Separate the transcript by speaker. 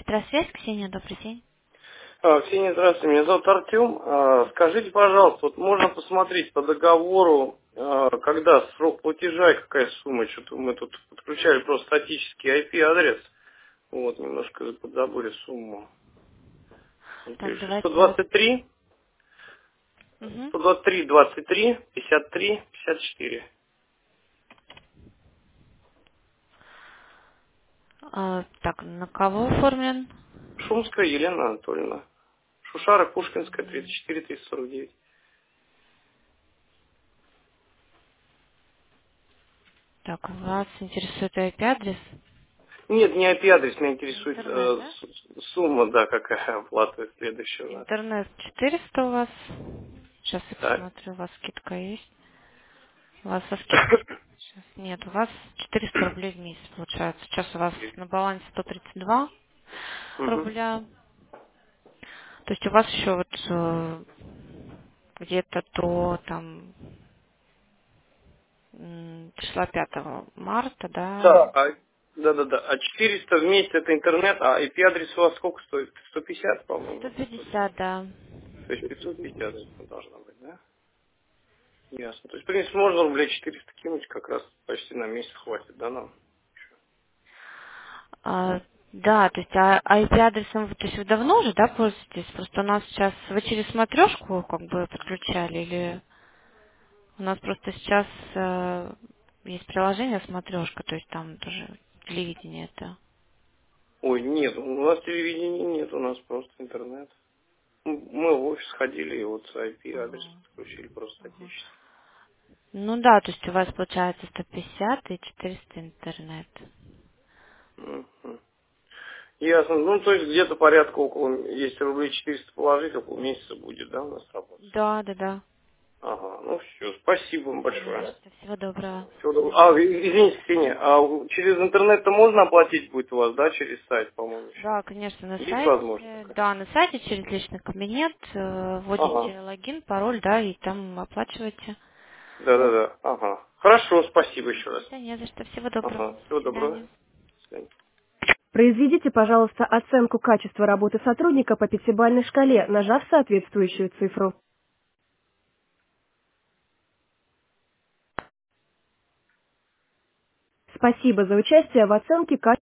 Speaker 1: Электросвязь, Ксения, добрый день.
Speaker 2: Ксения, здравствуйте, меня зовут Артем. Скажите, пожалуйста, вот можно посмотреть по договору, когда срок платежа и какая сумма? Что-то мы тут подключали просто статический IP-адрес. Вот, немножко подзабыли сумму. Он
Speaker 1: Так,
Speaker 2: пишет
Speaker 1: давайте...
Speaker 2: 123,
Speaker 1: Мгм.
Speaker 2: 123, 23, 53, 54.
Speaker 1: Так, на кого оформлен?
Speaker 2: Шумская Елена Анатольевна. Шушара, Пушкинская, 34, 349.
Speaker 1: Так, вас интересует IP-адрес?
Speaker 2: Нет, не IP-адрес, меня интересует
Speaker 1: Интернет, да?
Speaker 2: сумма, да, какая оплата следующая у нас.
Speaker 1: Интернет 400 у вас. Сейчас я
Speaker 2: Так.
Speaker 1: посмотрю, у вас скидка есть. У вас со скидкой... Сейчас нет, у вас 400 рублей в месяц получается. Сейчас у вас на балансе 132
Speaker 2: Мгм.
Speaker 1: рубля. То есть у вас еще вот где-то до там числа 5 марта, да,
Speaker 2: Да, да-да-да. А 400 в месяц это интернет, а IP-адрес у вас сколько стоит? 150, по-моему.
Speaker 1: 150, да.
Speaker 2: То есть 550 должно быть, да? Ясно. То есть, в принципе, можно рублей 400 кинуть, как раз почти на месяц хватит, да, нам?
Speaker 1: Да, то есть IP-адресом, то есть вы давно уже, да, пользуетесь? Просто у нас сейчас, вы через смотрешку как бы подключали, или у нас просто сейчас есть приложение смотрешка, то есть там тоже телевидение это.
Speaker 2: Ой, нет, у нас телевидения нет, у нас просто интернет. Мы в офис ходили и вот с IP-адрес
Speaker 1: Ага,
Speaker 2: подключили просто
Speaker 1: ага.
Speaker 2: статически.
Speaker 1: Ну да, то есть у вас получается 150 и 400 интернет.
Speaker 2: Мгм. Ясно. Ну, то есть где-то порядка около, если рублей 400 положить, около месяца будет, да, у нас работать?
Speaker 1: Да, да, да.
Speaker 2: Ага, ну все, спасибо вам
Speaker 1: Не за
Speaker 2: большое.
Speaker 1: что. Всего доброго.
Speaker 2: Всего
Speaker 1: До
Speaker 2: доброго.
Speaker 1: свидания.
Speaker 2: Извините, Ксения, через интернет-то можно оплатить будет у вас, да, через сайт, по-моему, еще?
Speaker 1: Да, конечно, на
Speaker 2: Есть возможность
Speaker 1: сайте.
Speaker 2: такая?
Speaker 1: Да, на сайте через личный кабинет
Speaker 2: Ага,
Speaker 1: вводите логин, пароль, да, и там оплачиваете.
Speaker 2: да-да-да, ага. Хорошо, спасибо еще раз.
Speaker 1: Да, не за что. Всего доброго.
Speaker 2: Ага,
Speaker 1: До
Speaker 2: всего доброго.
Speaker 1: свидания.
Speaker 2: До свидания.
Speaker 3: Произведите, пожалуйста, оценку качества работы сотрудника по пятибалльной шкале, нажав соответствующую цифру. Спасибо за участие в оценке качества.